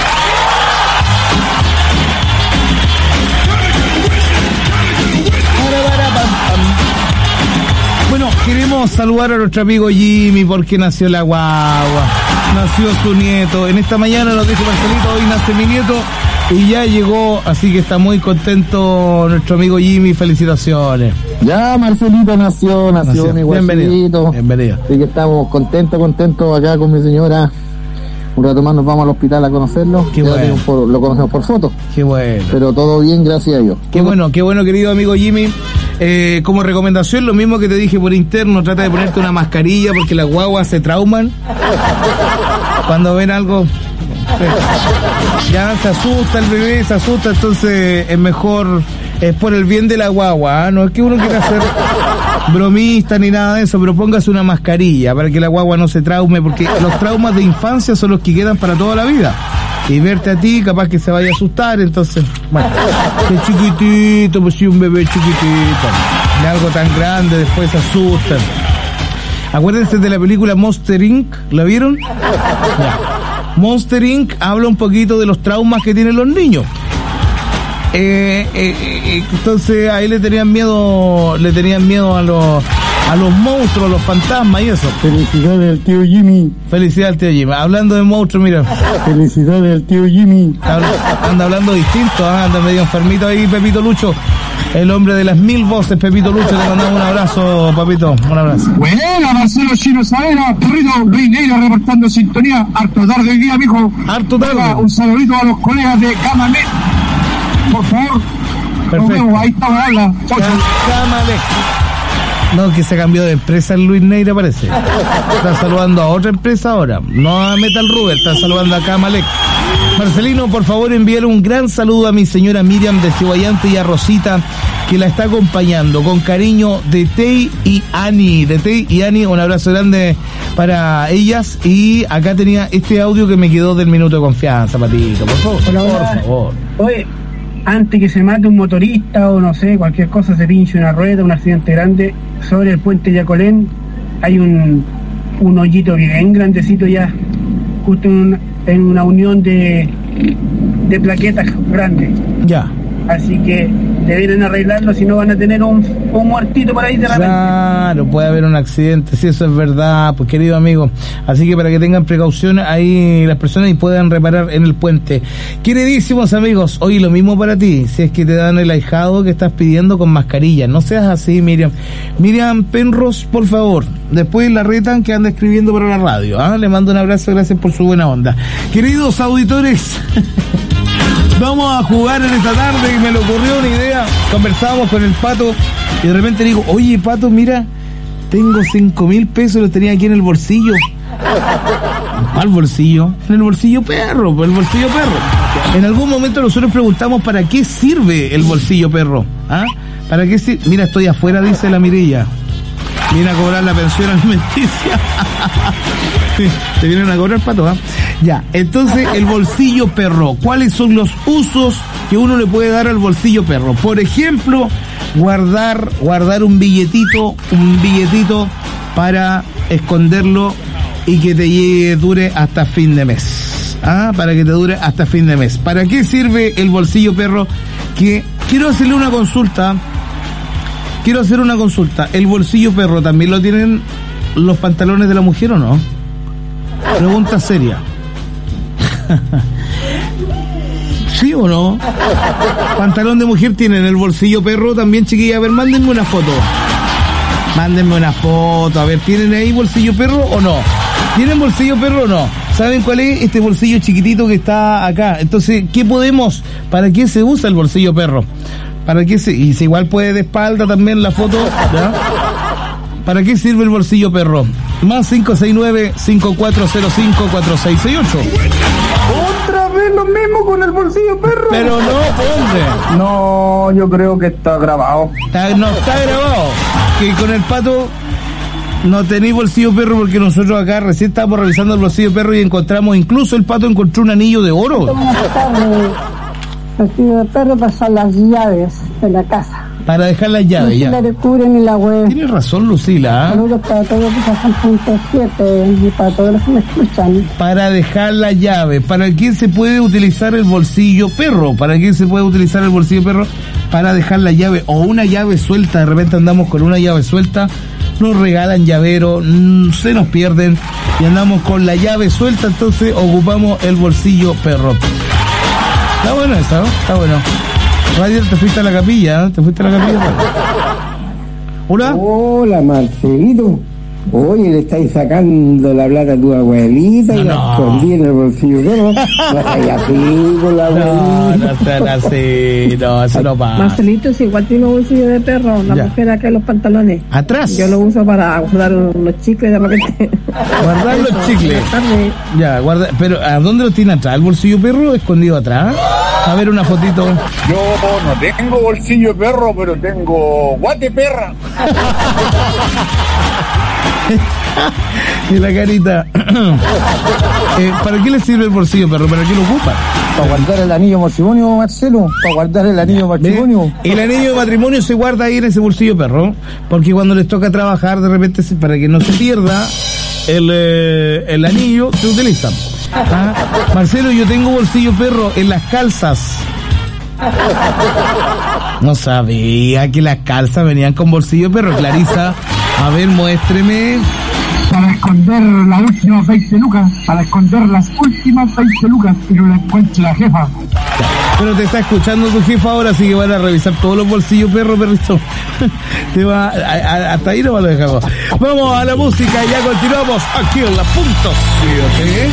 Speaker 2: Bueno, queremos saludar a nuestro amigo Jimmy porque nació la guagua, nació su nieto. En esta mañana nos dijo Marcelito, hoy nace mi nieto y ya llegó, así que está muy contento nuestro amigo Jimmy, felicitaciones.
Speaker 5: Ya Marcelito nació mi guachito.
Speaker 2: Bienvenido.
Speaker 5: Así que estamos contentos acá con mi señora. Un rato más nos vamos al hospital a conocerlo.
Speaker 2: Qué bueno.
Speaker 5: Lo conocemos por foto.
Speaker 2: Qué bueno.
Speaker 5: Pero todo bien, gracias a Dios.
Speaker 2: Qué bueno, querido amigo Jimmy. Como recomendación, lo mismo que te dije por interno, trata de ponerte una mascarilla porque las guaguas se trauman cuando ven algo. Ya se asusta el bebé, entonces es mejor, es por el bien de la guagua, ¿eh? No es que uno quiera ser bromista ni nada de eso, pero póngase una mascarilla para que la guagua no se traume, porque los traumas de infancia son los que quedan para toda la vida. Y verte a ti, capaz que se vaya a asustar, entonces, bueno, que chiquitito, pues sí, un bebé chiquitito, de algo tan grande, después se asustan. Acuérdense de la película Monster Inc., ¿la vieron? Ya. Monster Inc. habla un poquito de los traumas que tienen los niños. Entonces ahí le tenían miedo a los monstruos, a los fantasmas y eso.
Speaker 5: Felicidades al tío Jimmy.
Speaker 2: Felicidades al tío Jimmy. Hablando de monstruos, mira.
Speaker 5: Felicidades al tío Jimmy.
Speaker 2: Anda hablando distinto, anda medio enfermito ahí, Pepito Lucho. El hombre de las 1000 voces, Pepito Lucho, le mandamos un abrazo, papito, un abrazo.
Speaker 23: Bueno, Marcelo Chino Savera, perrito, Luis Neira reportando sintonía, harto tarde hoy día, mijo.
Speaker 2: Harto tarde.
Speaker 23: Un saludito a los colegas de Camalet, por favor.
Speaker 2: Perfecto.
Speaker 23: Nos vemos, ahí estamos, habla.
Speaker 2: Camalet. No, que se cambió de empresa el Luis Neira, parece. Está saludando a otra empresa ahora, no a Metal Rubber, está saludando a Camalec. Marcelino, por favor, envíale un gran saludo a mi señora Miriam de Chihuayante y a Rosita, que la está acompañando. Con cariño, de Tei y Ani. De Tei y Ani, un abrazo grande para ellas. Y acá tenía este audio que me quedó del minuto de confianza, Patito, por favor.
Speaker 24: Hola,
Speaker 2: por favor.
Speaker 24: Oye, antes que se mate un motorista o no sé, cualquier cosa, se pinche una rueda, un accidente grande, sobre el puente Yacolén hay un hoyito bien grandecito ya, justo en una unión de plaquetas grandes.
Speaker 2: Ya.
Speaker 24: Así que deben arreglarlo, si no van a tener un muertito por ahí de repente.
Speaker 2: Claro, puede haber un accidente, si eso es verdad, pues querido amigo. Así que para que tengan precaución ahí las personas y puedan reparar en el puente. Queridísimos amigos, hoy lo mismo para ti, si es que te dan el ahijado que estás pidiendo con mascarilla. No seas así, Miriam. Miriam Penros, por favor. Después la retan que anda escribiendo para la radio. Le mando un abrazo, gracias por su buena onda. Queridos auditores... Vamos a jugar en esta tarde y me le ocurrió una idea. Conversábamos con el Pato y de repente le digo, oye Pato, mira, tengo 5.000 pesos, los tenía aquí en el bolsillo. ¿Cuál bolsillo? En el bolsillo perro, el bolsillo perro. En algún momento nosotros preguntamos para qué sirve el bolsillo perro. ¿Ah? ¿Para qué sirve? Mira, estoy afuera, dice la Mirella. Viene a cobrar la pensión alimenticia. Te vienen a cobrar, Pato, ¿ah? Ya, entonces el bolsillo perro. ¿Cuáles son los usos que uno le puede dar al bolsillo perro? Por ejemplo, guardar un billetito para esconderlo y que te dure hasta fin de mes. ¿Ah? Para que te dure hasta fin de mes. ¿Para qué sirve el bolsillo perro? Que quiero hacerle una consulta. ¿El bolsillo perro también lo tienen los pantalones de la mujer o no? Pregunta seria. ¿Sí o no? Pantalón de mujer tienen el bolsillo perro también, chiquilla. A ver, mándenme una foto. A ver, ¿tienen ahí bolsillo perro o no? ¿Tienen bolsillo perro o no? ¿Saben cuál es este bolsillo chiquitito que está acá? Entonces, ¿para qué se usa el bolsillo perro? Y si igual puede de espalda también la foto, ¿ya? ¿Para qué sirve el bolsillo perro? Más 569-5405-4668.
Speaker 24: Otra vez lo mismo con el bolsillo perro.
Speaker 2: Pero no, hombre.
Speaker 24: No, yo creo que está grabado.
Speaker 2: No está grabado. Que con el Pato no tenéis bolsillo perro porque nosotros acá recién estábamos revisando el bolsillo perro y encontramos, incluso el Pato encontró un anillo de oro.
Speaker 24: Bolsillo de perro para dejar las llaves de la casa.
Speaker 2: Para dejar las llaves, ya.
Speaker 24: La descubren en la web.
Speaker 2: Tienes razón, Lucila.
Speaker 24: Saludos para todos los que 7 y para todos los que me escuchan.
Speaker 2: Para dejar la llave. ¿Para qué se puede utilizar el bolsillo perro? ¿Para dejar la llave o una llave suelta? De repente andamos con una llave suelta, nos regalan llavero, se nos pierden y andamos con la llave suelta, entonces ocupamos el bolsillo perro. Está bueno eso, ¿no? Está bueno. Radio, te fuiste a la capilla, ¿Hola?
Speaker 24: Hola, Marcelito. Oye, le estáis sacando la plata a tu abuelita y la escondí en el bolsillo, ¿no? No estáis así con la abuelita.
Speaker 2: No sean así, no, eso no pasa.
Speaker 24: Marcelito, si igual tiene un bolsillo de perro, la mujer acá en los pantalones.
Speaker 2: ¿Atrás?
Speaker 24: Yo lo uso para guardar los chicles de repente.
Speaker 2: ¿Guardar los chicles? Ya, pero ¿a dónde lo tiene atrás? ¿El bolsillo perro escondido atrás? A ver una fotito.
Speaker 23: Yo no tengo bolsillo de perro, pero tengo guate perra.
Speaker 2: Y la carita. ¿Para qué le sirve el bolsillo perro? ¿Para qué lo ocupa?
Speaker 24: Para guardar el anillo de matrimonio, Marcelo. Para guardar el anillo de matrimonio.
Speaker 2: El anillo de matrimonio se guarda ahí en ese bolsillo perro, porque cuando les toca trabajar, de repente, para que no se pierda el anillo, se utiliza. ¿Ah? Marcelo, yo tengo bolsillo perro en las calzas. No sabía que las calzas venían con bolsillo perro. Clarisa, a ver, muéstreme.
Speaker 23: Para esconder las últimas 20 lucas. Para esconder las últimas 20 lucas y no la encuentre la jefa.
Speaker 2: Pero te está escuchando tu jefa ahora, así que van a revisar todos los bolsillos perrito. Te va hasta ahí no va a dejar. Vamos a la música y ya continuamos aquí en la punto 7.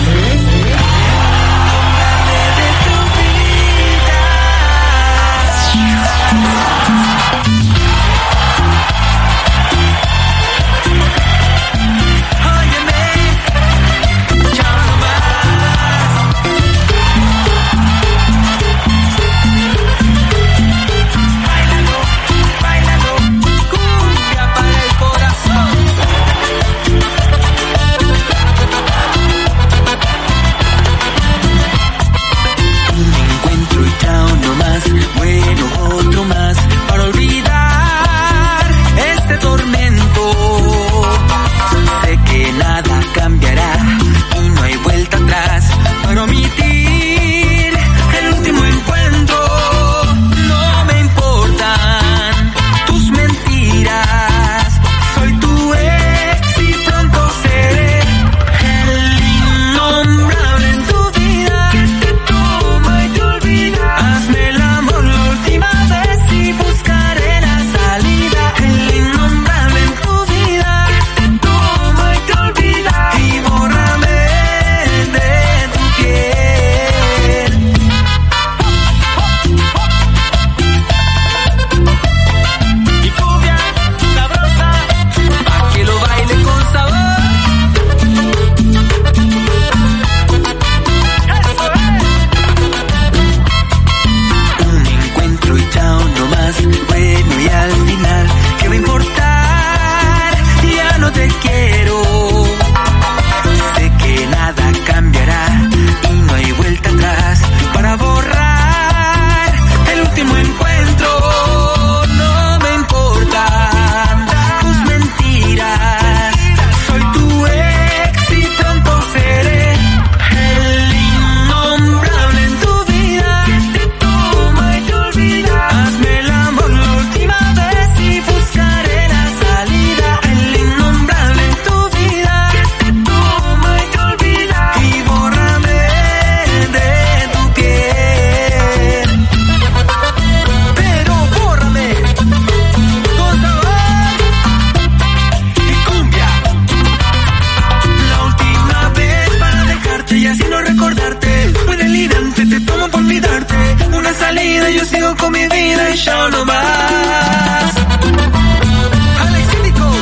Speaker 18: sigo con mi vida y ya no más. Alexílico,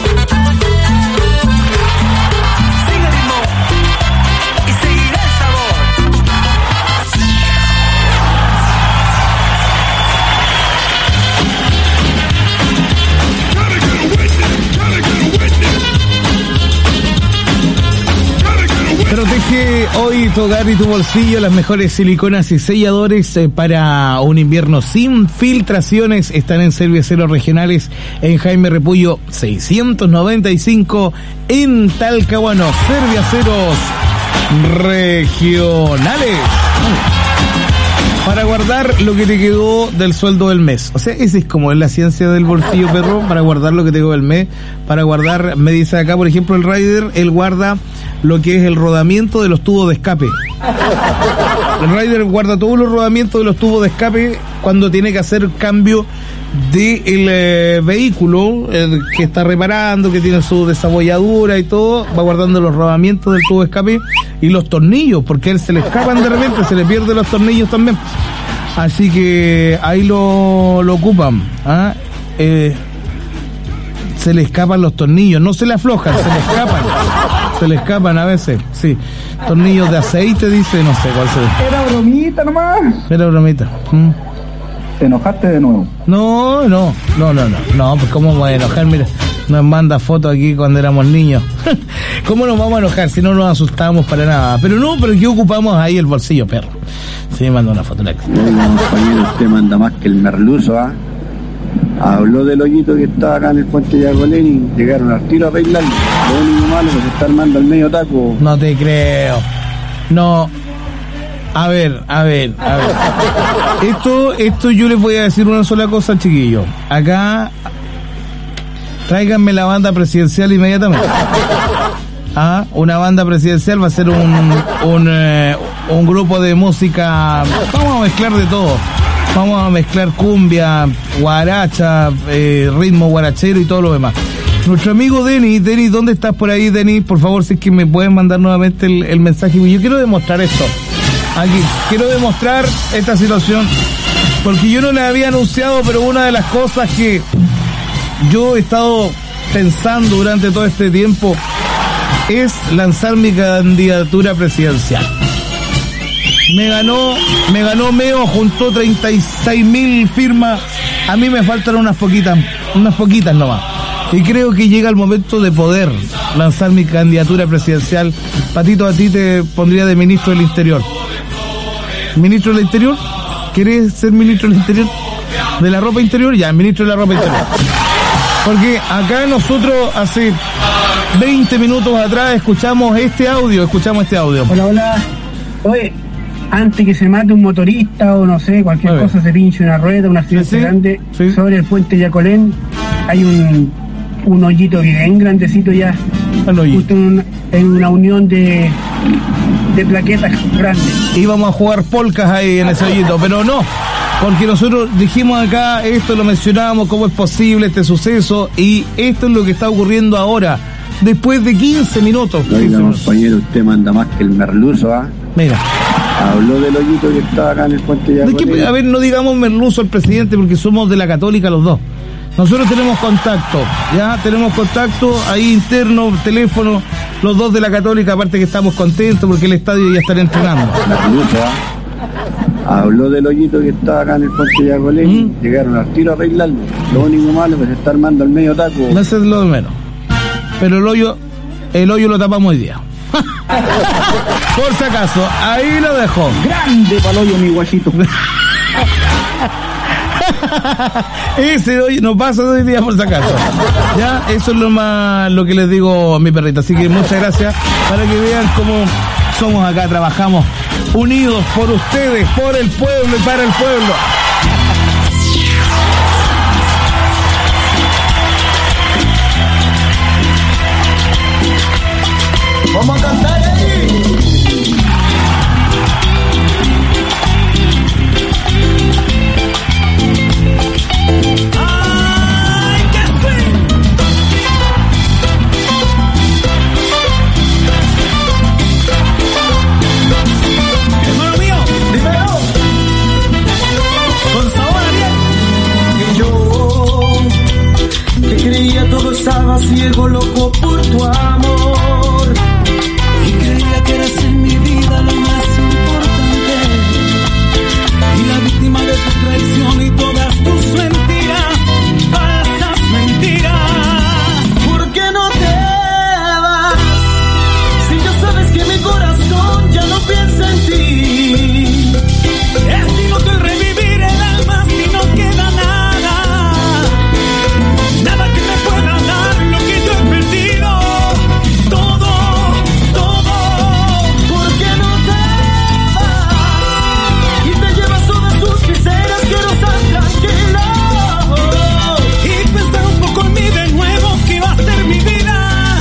Speaker 18: sigue el ritmo y seguirá el sabor.
Speaker 2: Protege hoy tu hogar y tu bolsillo. Las mejores siliconas y selladores para un invierno sin filtraciones están en Serviaceros Regionales en Jaime Repullo 695 en Talcahuano. Serviaceros Regionales. Para guardar lo que te quedó del sueldo del mes. O sea, esa es como la ciencia del bolsillo, perro, para guardar lo que te quedó del mes. Para guardar, me dice acá, por ejemplo, el Rider, él guarda lo que es el rodamiento de los tubos de escape. El Rider guarda todos los rodamientos de los tubos de escape cuando tiene que hacer cambio del vehículo que está reparando, que tiene su desabolladura y todo. Va guardando los rodamientos del tubo de escape y los tornillos, porque a él se le escapan de repente, se le pierden los tornillos también. Así que ahí lo ocupan. ¿Ah? Se le escapan los tornillos, no se le aflojan, se le escapan. Se le escapan a veces, sí. Tornillos de aceite, dice, no sé cuál será.
Speaker 23: Era bromita nomás.
Speaker 2: Era bromita.
Speaker 23: ¿Te enojaste de nuevo?
Speaker 2: No, pues cómo me voy a enojar, mira. Nos manda fotos aquí cuando éramos niños. ¿Cómo nos vamos a enojar si no nos asustamos para nada? Pero ¿qué ocupamos ahí el bolsillo, perro? Sí, me manda una foto.
Speaker 6: Compañero, usted manda más que el merluzo, ¿ah? Habló del hoyito que estaba acá en el puente de Yacolén y llegaron al tiro a arreglarlo. Lo único malo que se está armando el medio taco.
Speaker 2: No te creo. No. A ver. Esto yo les voy a decir una sola cosa, chiquillos. Acá, tráiganme la banda presidencial inmediatamente. Ah, una banda presidencial va a ser un grupo de música. Vamos a mezclar de todo. Vamos a mezclar cumbia, guaracha, ritmo guarachero y todo lo demás. Nuestro amigo Denis, ¿dónde estás por ahí, Denis? Por favor, si es que me pueden mandar nuevamente el mensaje. Yo quiero demostrar esto. Aquí, quiero demostrar esta situación. Porque yo no le había anunciado, pero una de las cosas que yo he estado pensando durante todo este tiempo es lanzar mi candidatura presidencial. Me ganó Meo, juntó 36.000 firmas. A mí me faltan unas poquitas nomás. Y creo que llega el momento de poder lanzar mi candidatura presidencial. Patito, a ti te pondría de ministro del Interior. ¿Ministro del Interior? ¿Querés ser ministro del Interior? ¿De la ropa interior? Ya, ministro de la ropa interior. Porque acá nosotros hace 20 minutos atrás escuchamos este audio.
Speaker 24: Hola. Oye, antes que se mate un motorista o no sé, cualquier cosa, se pinche una rueda, un accidente grande, sobre el puente Yacolén hay un hoyito bien grandecito ya, justo en una unión de plaquetas grandes.
Speaker 2: Íbamos a jugar polcas ahí en ese hoyito, pero no, porque nosotros dijimos acá, esto lo mencionábamos, cómo es posible este suceso, y esto es lo que está ocurriendo ahora, después de 15 minutos.
Speaker 6: Oiga, compañero, usted manda más que el merluzo, ¿ah?
Speaker 2: Mira.
Speaker 6: Habló del hoyito que estaba acá en el puente de Yacolén.
Speaker 2: A ver, no digamos merluzo al presidente porque somos de la Católica los dos. Nosotros tenemos contacto, ahí interno, teléfono, los dos de la Católica, aparte que estamos contentos porque el estadio ya está entrenando.
Speaker 6: Merluzo, ¿ah? Habló del hoyito que estaba acá en el puente de Yacolén, llegaron al tiro a arreglarlo. Lo único malo que se está armando el medio taco.
Speaker 2: No es lo de menos. Pero el hoyo lo tapamos hoy día. Por si acaso, ahí lo dejo.
Speaker 23: Grande para el hoyo, mi guachito.
Speaker 2: Ese hoy no pasa de hoy día, por si acaso. Ya, eso es lo que les digo a mi perrita. Así que muchas gracias, para que vean cómo somos acá, trabajamos unidos por ustedes, por el pueblo y para el pueblo.
Speaker 18: Vamos a cantar ahí. Ay, qué fue. Hermano mío, dímelo. Con sabor a piensa en ti. Es inútil revivir el alma si no queda nada. Nada que me pueda dar lo que yo he perdido. Todo, todo. ¿Por qué no te vas? Y te llevas todas tus miserias, quiero estar tranquilo. Y pensar un poco en mí de nuevo, que va a ser mi vida.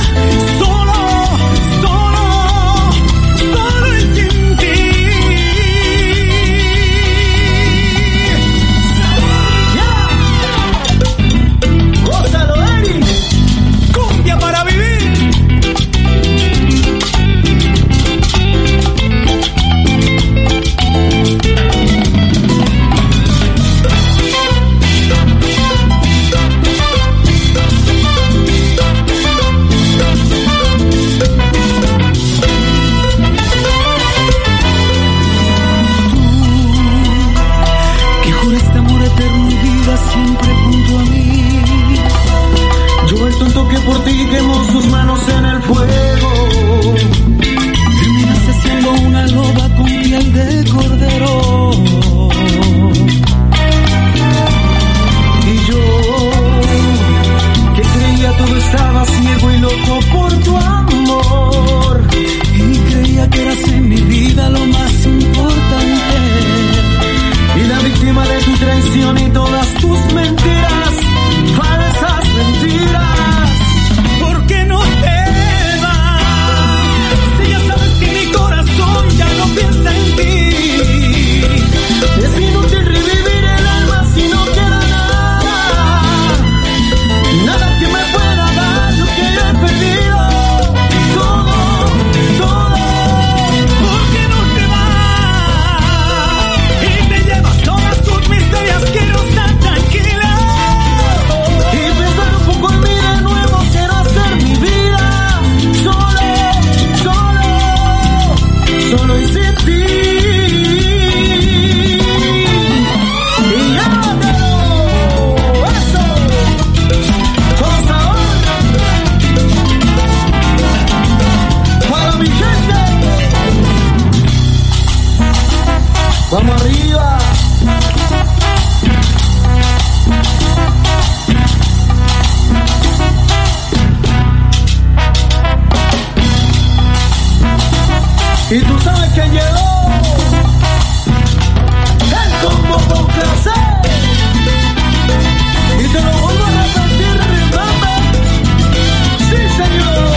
Speaker 18: Siempre junto a mí, yo el tonto que por ti quemó sus manos en el fuego, terminaste siendo una loba con piel de cordero. Y yo, que creía todo estaba ciego y loco por tu amor, y creía que eras en mi vida lo más importante. Y la víctima de tu traición y todas tus mentiras, falsas mentiras. ¿Por qué no te vas? Si ya sabes que mi corazón ya no piensa en ti. Es inútil revivir el alma si no queda nada. Nada que me pueda dar lo que yo he perdido. Todo, todo. ¿Por qué no te vas? Y te llevas todas tus miserias, quiero estar tranquila. Y pensar un poco en mí de nuevo, quiero hacer mi vida. Solo, solo, solo y sin ti. Y ya te lo, eso. Todos ahora. Para mi gente. Vamos arriba. Y tú sabes que llegó el combo con clase. Y te lo vuelvo a repetir, remember. Sí, señor.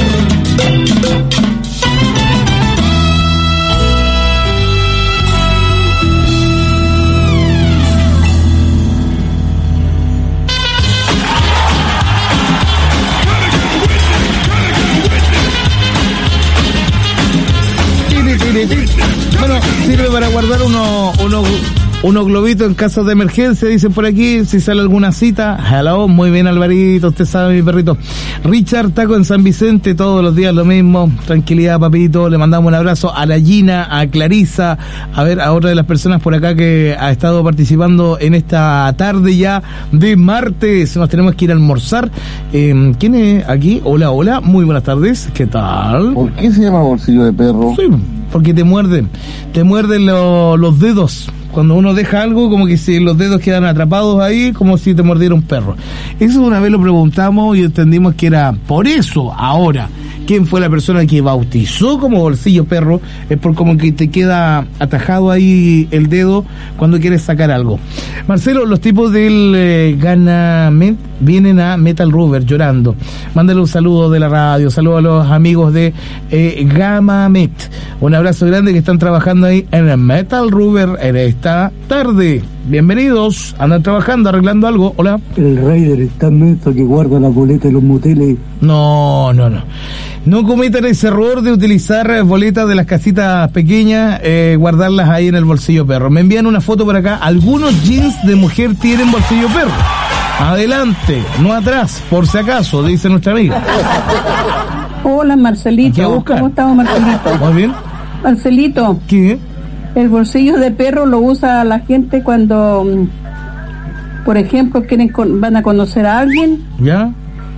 Speaker 2: Bueno, sirve para guardar unos globitos en casos de emergencia, dicen por aquí, si sale alguna cita. Hello, muy bien Alvarito, usted sabe mi perrito. Richard Taco en San Vicente, todos los días lo mismo. Tranquilidad, papito, le mandamos un abrazo a la Gina, a Clarisa, a ver, a otra de las personas por acá que ha estado participando en esta tarde ya de martes. Nos tenemos que ir a almorzar. ¿Quién es aquí? Hola, hola, muy buenas tardes, ¿qué tal?
Speaker 5: ¿Por qué se llama bolsillo de perro?
Speaker 2: Sí, porque te muerden los dedos. Cuando uno deja algo, como que si los dedos quedan atrapados ahí, como si te mordiera un perro. Eso una vez lo preguntamos y entendimos que era por eso. Ahora, ¿quién fue la persona que bautizó como bolsillo perro? Es por como que te queda atajado ahí el dedo cuando quieres sacar algo. Marcelo, los tipos del Ganamet vienen a Metal Rubber llorando. Mándale un saludo de la radio, saludo a los amigos de Gamamet. Un abrazo grande que están trabajando ahí en el Metal Rubber en esta tarde. Bienvenidos, andan trabajando, arreglando algo. Hola.
Speaker 23: El Raider está menso que guarda la boleta de los moteles.
Speaker 2: No cometan ese error de utilizar boletas de las casitas pequeñas, guardarlas ahí en el bolsillo perro. Me envían una foto por acá. Algunos jeans de mujer tienen bolsillo perro. Adelante, no atrás, por si acaso, dice nuestra amiga.
Speaker 7: Hola, Marcelito. ¿Cómo estamos, Marcelito?
Speaker 2: Muy bien.
Speaker 7: Marcelito.
Speaker 2: ¿Qué?
Speaker 7: El bolsillo de perro lo usa la gente cuando, por ejemplo, van a conocer a alguien.
Speaker 2: ¿Ya?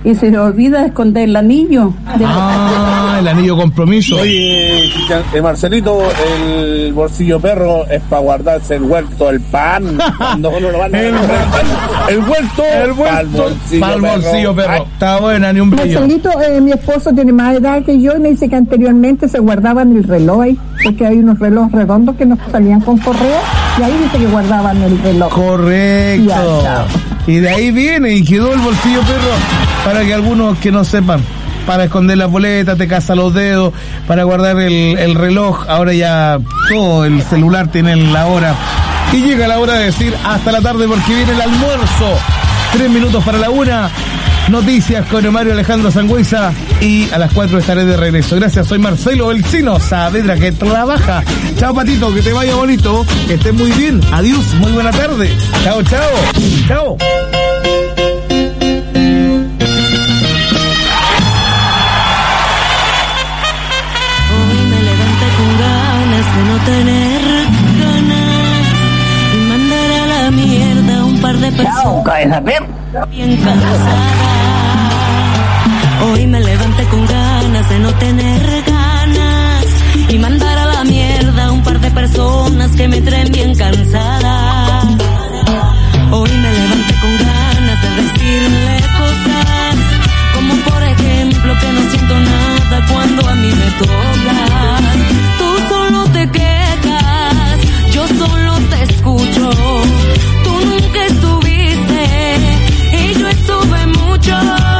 Speaker 7: y se le olvida esconder el anillo.
Speaker 2: El anillo compromiso.
Speaker 9: Oye, Marcelito, el bolsillo perro es para guardarse el huerto, el pan. Cuando uno lo va a el huerto para el bolsillo perro.
Speaker 2: Está buena, ni un brillo.
Speaker 10: Marcelito, mi esposo tiene más edad que yo y me dice que anteriormente se guardaban el reloj ahí, porque hay unos relojes redondos que no salían con correa y ahí dice que guardaban el reloj.
Speaker 2: Correcto. Y de ahí viene y quedó el bolsillo perro para que algunos que no sepan, para esconder las boletas, te caza los dedos, para guardar el reloj. Ahora ya todo el celular tiene la hora. Y llega la hora de decir hasta la tarde porque viene el almuerzo. 3 minutos para la 1. Noticias con Mario Alejandro Sangüesa y a las 4 estaré de regreso. Gracias, soy Marcelo el Chino Saavedra que trabaja. Chao Patito, que te vaya bonito, que estés muy bien. Adiós, muy buena tarde. Chao, chao. Chao.
Speaker 11: Hoy me levanté con ganas de no tener ganas y mandaré a la mierda un par de personas bien cansadas. Hoy me levanté con ganas de no tener ganas y mandar a la mierda un par de personas que me traen bien cansada. Hoy me levanté con ganas de decirle cosas como por ejemplo que no siento nada cuando a mí me tocas. Tú solo te quejas, yo solo te escucho. Tú nunca estuviste y yo estuve mucho.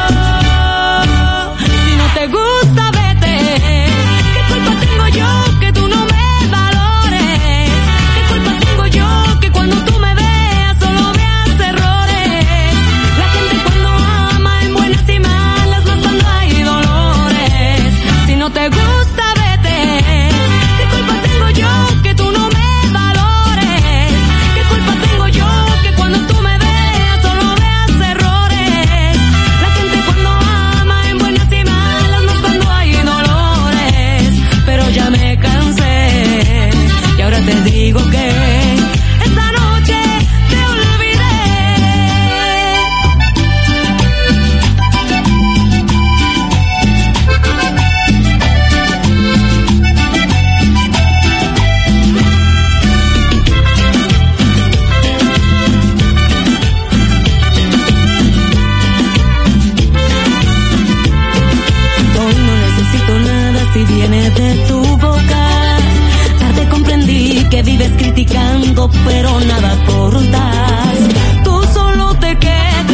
Speaker 11: Si no te gusta, vete. ¿Qué culpa tengo yo que tú no me valores? ¿Qué culpa tengo yo que cuando tú me veas solo veas errores? La gente cuando ama en buenas y malas, más cuando hay dolores. Si no te gusta, vete. ¿Qué culpa tengo yo que tú no me valores? ¿Qué culpa tengo yo que cuando tú me veas solo veas errores? La gente cuando ama en buenas y malas, más cuando hay dolores. Pero ya me cansé y ahora te digo que esta noche te olvidé. Hoy no necesito nada si viene de tu boca. Tarde comprendí que vives criticando, pero nada aporta.